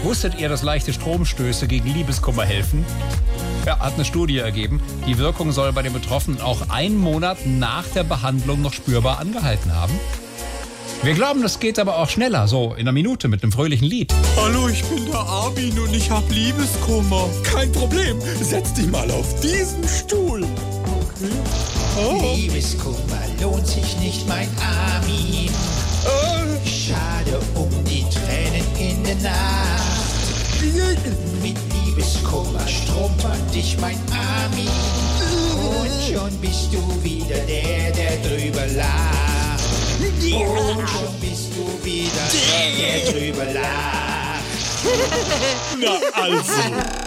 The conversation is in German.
Wusstet ihr, dass leichte Stromstöße gegen Liebeskummer helfen? Ja, hat eine Studie ergeben. Die Wirkung soll bei den Betroffenen auch einen Monat nach der Behandlung noch spürbar angehalten haben. Wir glauben, das geht aber auch schneller, so in einer Minute mit einem fröhlichen Lied. Hallo, ich bin der Armin und ich hab Liebeskummer. Kein Problem, setz dich mal auf diesen Stuhl. Okay. Oh. Liebeskummer lohnt sich nicht, mein Armin. Schade um die Tränen in der Nacht. Mit Liebeskummer strumpert dich, mein Armin. Und schon bist du wieder der drüber lacht. Und schon bist du wieder der drüber lacht. Na also.